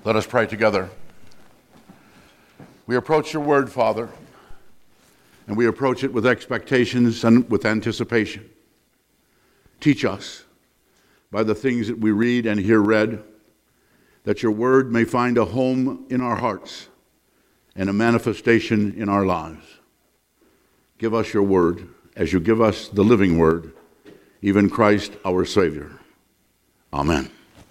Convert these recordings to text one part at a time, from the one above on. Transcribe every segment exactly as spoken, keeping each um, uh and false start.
Let us pray together. We approach your word, Father, and we approach it with expectations and with anticipation. Teach us by the things that we read and hear read, that your word may find a home in our hearts and a manifestation in our lives. Give us your word as you give us the living word, even Christ our Savior. Amen.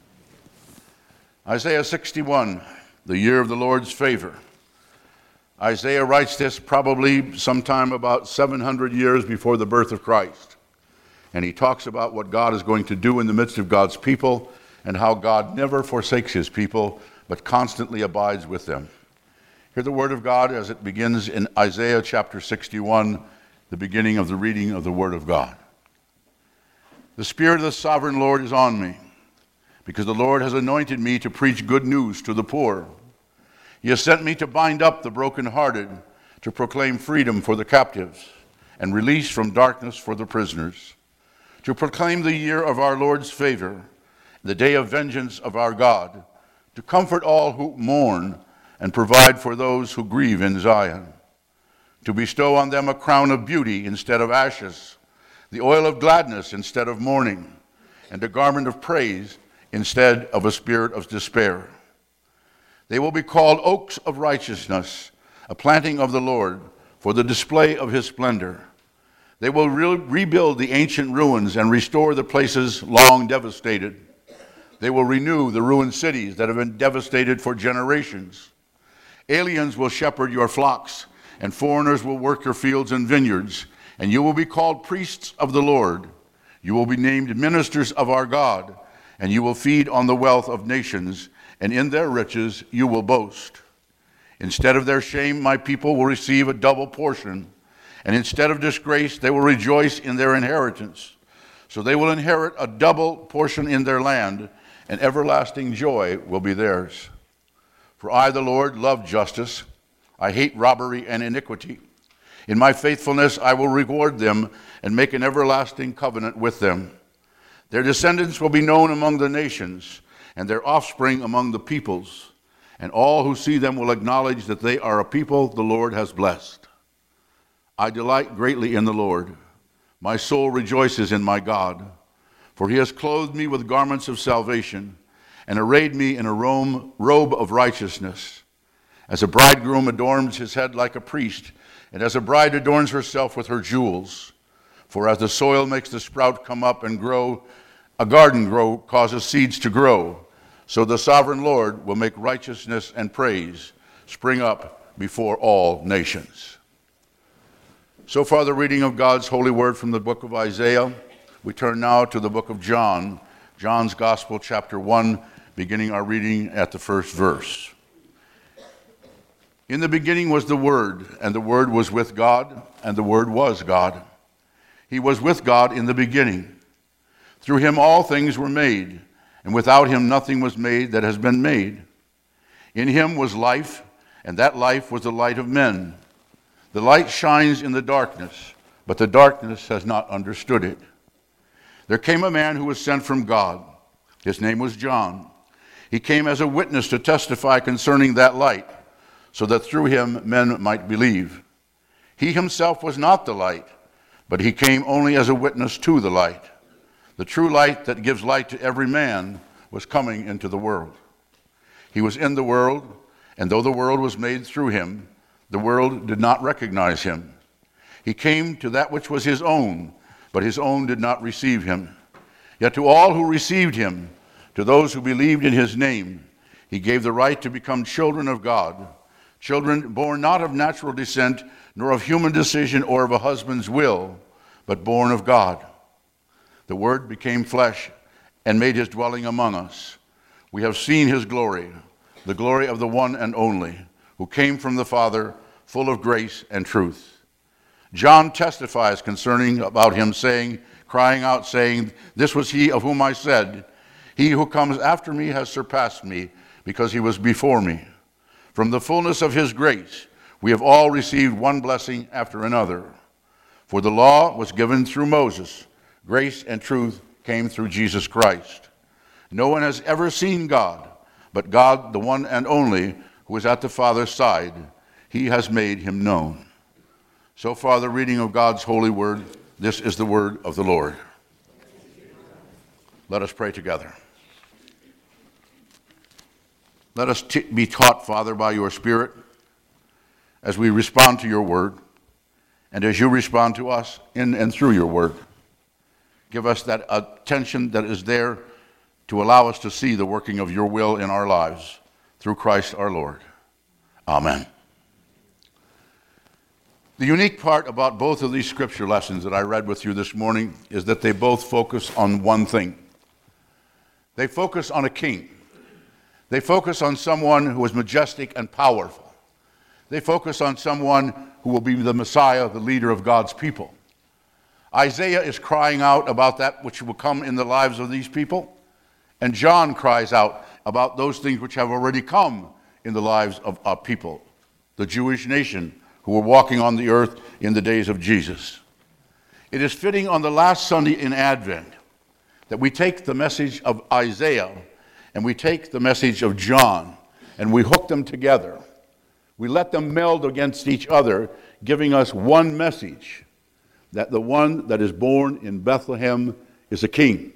Isaiah sixty-one, the year of the Lord's favor. Isaiah writes this probably sometime about seven hundred years before the birth of Christ. And he talks about what God is going to do in the midst of God's people and how God never forsakes his people, but constantly abides with them. Hear the word of God as it begins in Isaiah chapter sixty-one, the beginning of the reading of the word of God. The Spirit of the sovereign Lord is on me, because the Lord has anointed me to preach good news to the poor. He has sent me to bind up the brokenhearted, to proclaim freedom for the captives, and release from darkness for the prisoners, to proclaim the year of our Lord's favor, the day of vengeance of our God, to comfort all who mourn and provide for those who grieve in Zion, to bestow on them a crown of beauty instead of ashes, the oil of gladness instead of mourning, and a garment of praise instead of a spirit of despair. They will be called oaks of righteousness, a planting of the Lord, for the display of his splendor. They will re- rebuild the ancient ruins and restore the places long devastated. They will renew the ruined cities that have been devastated for generations. Aliens will shepherd your flocks, and foreigners will work your fields and vineyards, and you will be called priests of the Lord. You will be named ministers of our God, and you will feed on the wealth of nations, and in their riches you will boast. Instead of their shame, my people will receive a double portion, and instead of disgrace, they will rejoice in their inheritance. So they will inherit a double portion in their land, and everlasting joy will be theirs. For I, the Lord, love justice. I hate robbery and iniquity. In my faithfulness I will reward them and make an everlasting covenant with them. Their descendants will be known among the nations, and their offspring among the peoples, and all who see them will acknowledge that they are a people the Lord has blessed. I delight greatly in the Lord. My soul rejoices in my God, for he has clothed me with garments of salvation and arrayed me in a robe of righteousness. As a bridegroom adorns his head like a priest, and as a bride adorns herself with her jewels. For as the soil makes the sprout come up and grow, a garden grow causes seeds to grow, so the sovereign Lord will make righteousness and praise spring up before all nations. So far, the reading of God's holy word from the book of Isaiah. We turn now to the book of John, John's Gospel, chapter one, beginning our reading at the first verse. In the beginning was the Word, and the Word was with God, and the Word was God. He was with God in the beginning. Through him all things were made, and without him nothing was made that has been made. In him was life, and that life was the light of men. The light shines in the darkness, but the darkness has not understood it. There came a man who was sent from God. His name was John. He came as a witness to testify concerning that light, so that through him men might believe. He himself was not the light, but he came only as a witness to the light. The true light that gives light to every man was coming into the world. He was in the world, and though the world was made through him, the world did not recognize him. He came to that which was his own, but his own did not receive him. Yet to all who received him, to those who believed in his name, he gave the right to become children of God, children born not of natural descent, nor of human decision or of a husband's will, but born of God. The Word became flesh and made his dwelling among us. We have seen his glory, the glory of the one and only, who came from the Father, full of grace and truth. John testifies concerning about him, saying, crying out, saying, "This was he of whom I said, he who comes after me has surpassed me, because he was before me. From the fullness of his grace, we have all received one blessing after another. For the law was given through Moses. Grace and truth came through Jesus Christ. No one has ever seen God, but God, the one and only, who is at the Father's side, he has made him known. So far, the reading of God's holy word. This is the word of the Lord. Let us pray together. Let us t- be taught, Father, by your Spirit as we respond to your word and as you respond to us in and through your word. Give us that attention that is there to allow us to see the working of your will in our lives through Christ our Lord. Amen. The unique part about both of these scripture lessons that I read with you this morning is that they both focus on one thing. They focus on a king. They focus on someone who is majestic and powerful. They focus on someone who will be the Messiah, the leader of God's people. Isaiah is crying out about that which will come in the lives of these people, and John cries out about those things which have already come in the lives of our people, the Jewish nation who were walking on the earth in the days of Jesus. It is fitting on the last Sunday in Advent that we take the message of Isaiah and we take the message of John and we hook them together. We let them meld against each other, giving us one message, that the one that is born in Bethlehem is a king.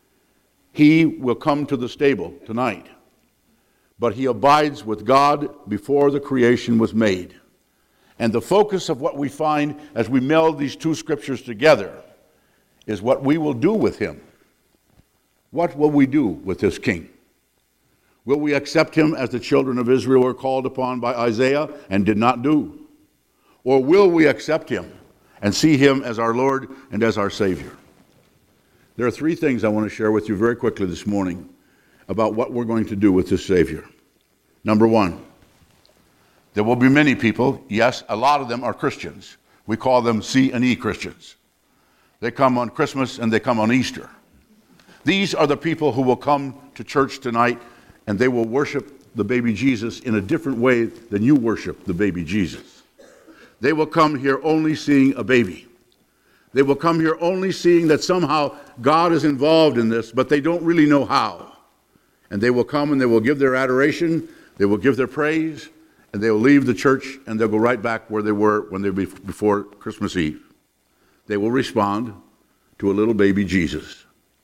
He will come to the stable tonight, but he abides with God before the creation was made. And the focus of what we find as we meld these two scriptures together is what we will do with him. What will we do with this king? Will we accept him as the children of Israel were called upon by Isaiah and did not do? Or will we accept him and see him as our Lord and as our Savior? There are three things I want to share with you very quickly this morning about what we're going to do with this Savior. Number one, there will be many people, yes, a lot of them are Christians. We call them C and E Christians. They come on Christmas and they come on Easter. These are the people who will come to church tonight and they will worship the baby Jesus in a different way than you worship the baby Jesus. They will come here only seeing a baby. They will come here only seeing that somehow God is involved in this, but they don't really know how. And they will come and they will give their adoration, they will give their praise, and they will leave the church and they'll go right back where they were when they were before Christmas Eve. They will respond to a little baby Jesus.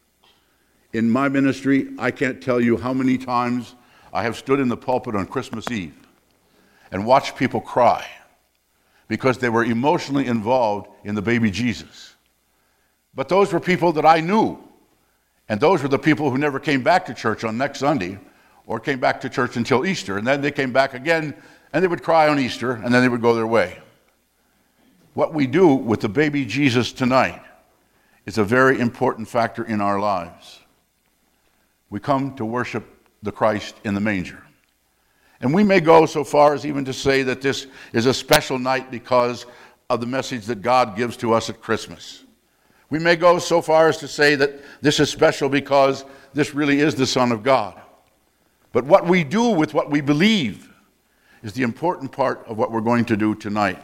In my ministry, I can't tell you how many times I have stood in the pulpit on Christmas Eve and watched people cry because they were emotionally involved in the baby Jesus. But those were people that I knew, and those were the people who never came back to church on next Sunday or came back to church until Easter, and then they came back again and they would cry on Easter and then they would go their way. What we do with the baby Jesus tonight is a very important factor in our lives. We come to worship the Christ in the manger. And we may go so far as even to say that this is a special night because of the message that God gives to us at Christmas. We may go so far as to say that this is special because this really is the Son of God. But what we do with what we believe is the important part of what we're going to do tonight.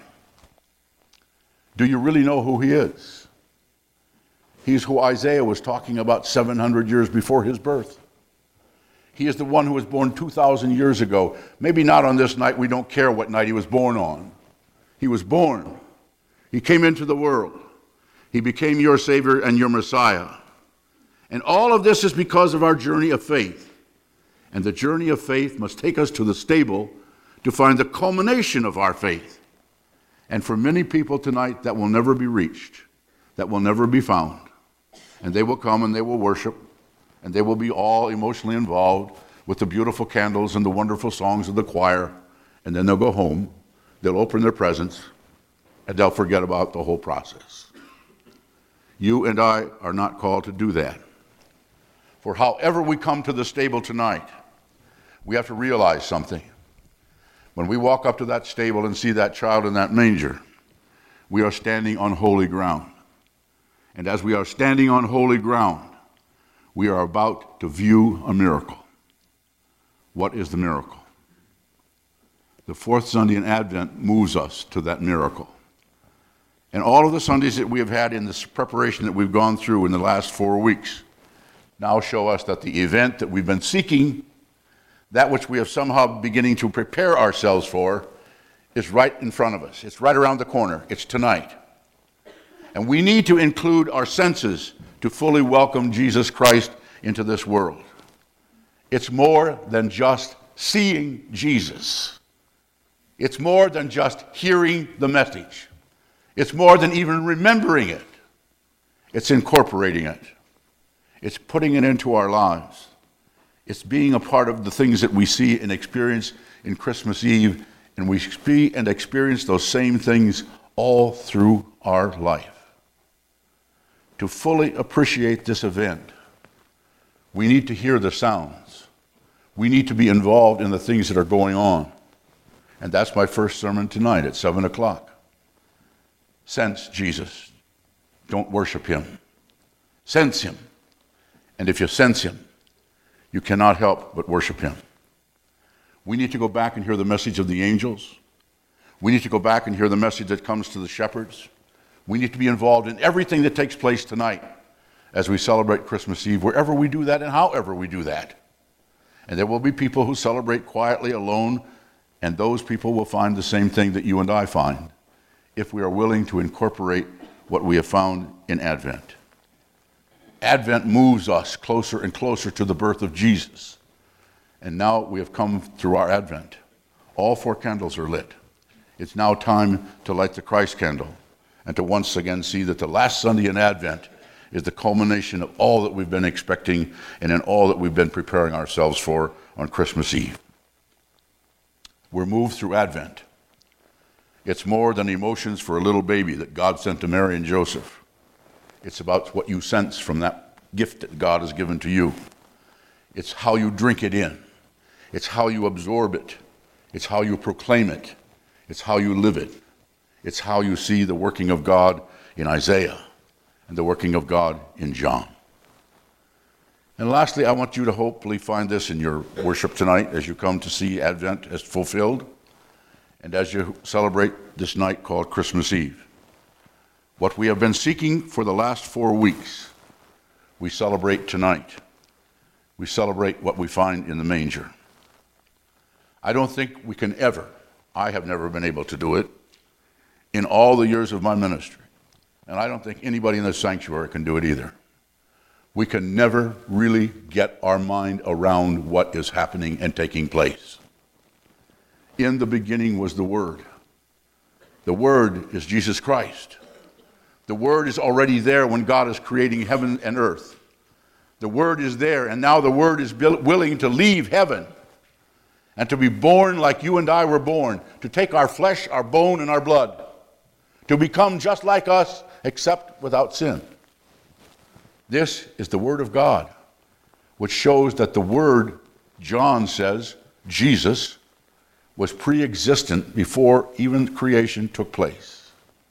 Do you really know who he is? He's who Isaiah was talking about seven hundred years before his birth. He is the one who was born two thousand years ago. Maybe not on this night. We don't care what night he was born on. He was born. He came into the world. He became your Savior and your Messiah. And all of this is because of our journey of faith. And the journey of faith must take us to the stable to find the culmination of our faith. And for many people tonight, that will never be reached. That will never be found. And they will come and they will worship. And they will be all emotionally involved with the beautiful candles and the wonderful songs of the choir. And then they'll go home, they'll open their presents, and they'll forget about the whole process. You and I are not called to do that. For however we come to the stable tonight, we have to realize something. When we walk up to that stable and see that child in that manger, we are standing on holy ground. And as we are standing on holy ground, we are about to view a miracle. What is the miracle? The fourth Sunday in Advent moves us to that miracle. And all of the Sundays that we have had in this preparation that we've gone through in the last four weeks now show us that the event that we've been seeking, that which we have somehow beginning to prepare ourselves for, is right in front of us. It's right around the corner. It's tonight. And we need to include our senses to fully welcome Jesus Christ into this world. It's more than just seeing Jesus. It's more than just hearing the message. It's more than even remembering it. It's incorporating it. It's putting it into our lives. It's being a part of the things that we see and experience in Christmas Eve, and we see and experience those same things all through our life. To fully appreciate this event, we need to hear the sounds. We need to be involved in the things that are going on. And that's my first sermon tonight at seven o'clock. Sense Jesus. Don't worship him. Sense him. And if you sense him, you cannot help but worship him. We need to go back and hear the message of the angels. We need to go back and hear the message that comes to the shepherds. We need to be involved in everything that takes place tonight as we celebrate Christmas Eve, wherever we do that and however we do that. And there will be people who celebrate quietly alone, and those people will find the same thing that you and I find if we are willing to incorporate what we have found in Advent. Advent moves us closer and closer to the birth of Jesus. And now we have come through our Advent. All four candles are lit. It's now time to light the Christ candle and to once again see that the last Sunday in Advent is the culmination of all that we've been expecting and in all that we've been preparing ourselves for on Christmas Eve. We're moved through Advent. It's more than emotions for a little baby that God sent to Mary and Joseph. It's about what you sense from that gift that God has given to you. It's how you drink it in. It's how you absorb it. It's how you proclaim it. It's how you live it. It's how you see the working of God in Isaiah and the working of God in John. And lastly, I want you to hopefully find this in your worship tonight as you come to see Advent as fulfilled and as you celebrate this night called Christmas Eve. What we have been seeking for the last four weeks, we celebrate tonight. We celebrate what we find in the manger. I don't think we can ever, I have never been able to do it in all the years of my ministry. And I don't think anybody in the sanctuary can do it either. We can never really get our mind around what is happening and taking place. In the beginning was the Word. The Word is Jesus Christ. The Word is already there when God is creating heaven and earth. The Word is there, and now the Word is willing to leave heaven and to be born like you and I were born, to take our flesh, our bone, and our blood, to become just like us, except without sin. This is the Word of God, which shows that the Word, John says, Jesus, was pre-existent before even creation took place.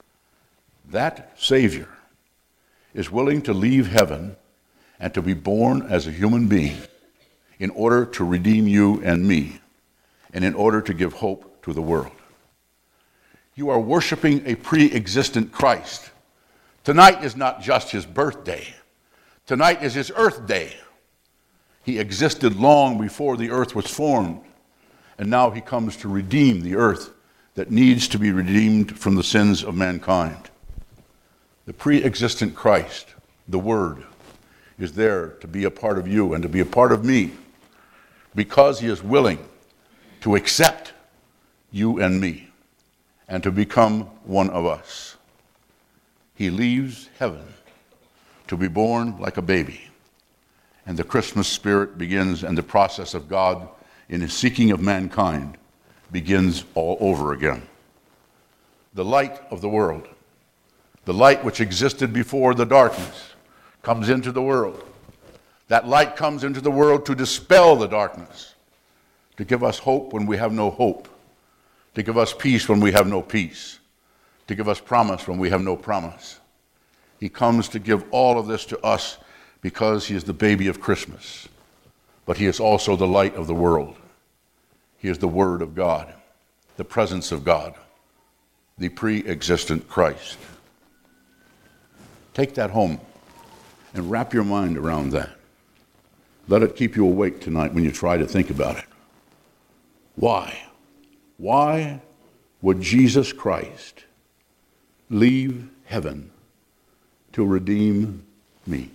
That Savior is willing to leave heaven and to be born as a human being in order to redeem you and me, and in order to give hope to the world. You are worshiping a pre-existent Christ. Tonight is not just his birthday. Tonight is his earth day. He existed long before the earth was formed, and now he comes to redeem the earth that needs to be redeemed from the sins of mankind. The pre-existent Christ, the Word, is there to be a part of you and to be a part of me because he is willing to accept you and me and to become one of us. He leaves heaven to be born like a baby, and the Christmas spirit begins, and the process of God in his seeking of mankind begins all over again. The light of the world, the light which existed before the darkness, comes into the world. That light comes into the world to dispel the darkness, to give us hope when we have no hope, to give us peace when we have no peace, to give us promise when we have no promise. He comes to give all of this to us because he is the baby of Christmas, but he is also the light of the world. He is the Word of God, the presence of God, the pre-existent Christ. Take that home and wrap your mind around that. Let it keep you awake tonight when you try to think about it. Why? Why would Jesus Christ leave heaven to redeem me?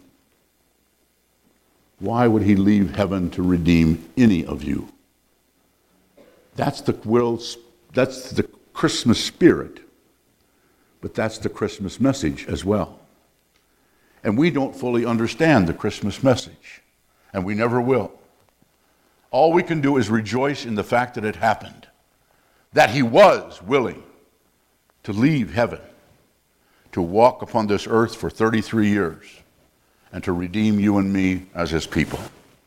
Why would he leave heaven to redeem any of you? That's the will, that's the Christmas spirit, but that's the Christmas message as well. And we don't fully understand the Christmas message, and we never will. All we can do is rejoice in the fact that it happened, that he was willing to leave heaven, to walk upon this earth for thirty-three years, and to redeem you and me as his people.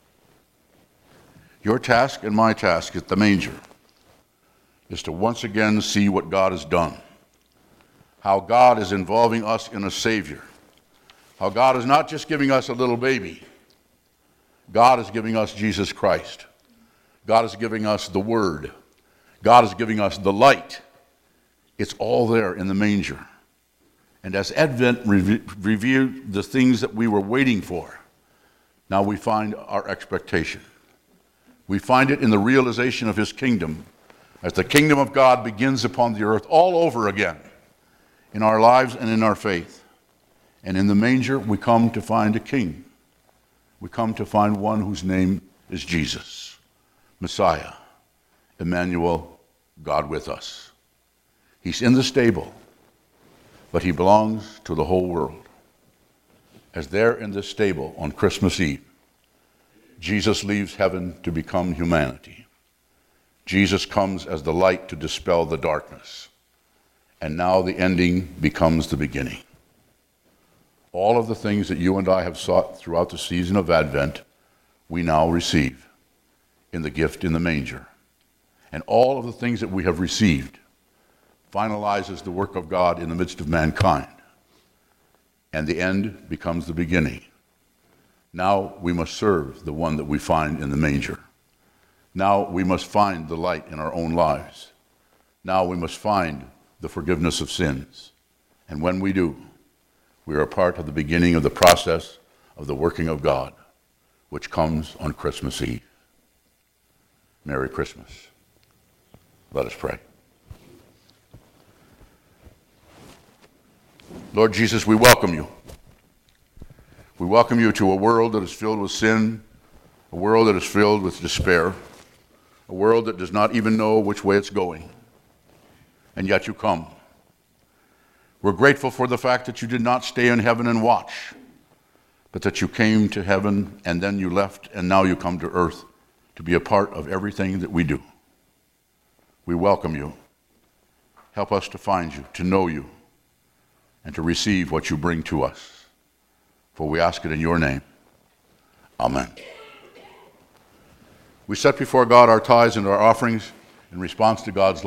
Your task and my task at the manger is to once again see what God has done, how God is involving us in a Savior, how God is not just giving us a little baby. God is giving us Jesus Christ. God is giving us the Word. God is giving us the light. It's all there in the manger. And as Advent re- revealed the things that we were waiting for, now we find our expectation. We find it in the realization of his kingdom, as the kingdom of God begins upon the earth all over again, in our lives and in our faith. And in the manger, we come to find a king. We come to find one whose name is Jesus, Messiah, Emmanuel, God with us. He's in the stable, but he belongs to the whole world. As there in this stable on Christmas Eve, Jesus leaves heaven to become humanity. Jesus comes as the light to dispel the darkness. And now the ending becomes the beginning. All of the things that you and I have sought throughout the season of Advent, we now receive in the gift in the manger. And all of the things that we have received finalizes the work of God in the midst of mankind. And the end becomes the beginning. Now we must serve the one that we find in the manger. Now we must find the light in our own lives. Now we must find the forgiveness of sins. And when we do, we are a part of the beginning of the process of the working of God, which comes on Christmas Eve. Merry Christmas. Let us pray. Lord Jesus, we welcome you. We welcome you to a world that is filled with sin, a world that is filled with despair, a world that does not even know which way it's going. And yet you come. We're grateful for the fact that you did not stay in heaven and watch, but that you came to heaven and then you left and now you come to earth to be a part of everything that we do. We welcome you. Help us to find you, to know you, and to receive what you bring to us. For we ask it in your name. Amen. We set before God our tithes and our offerings in response to God's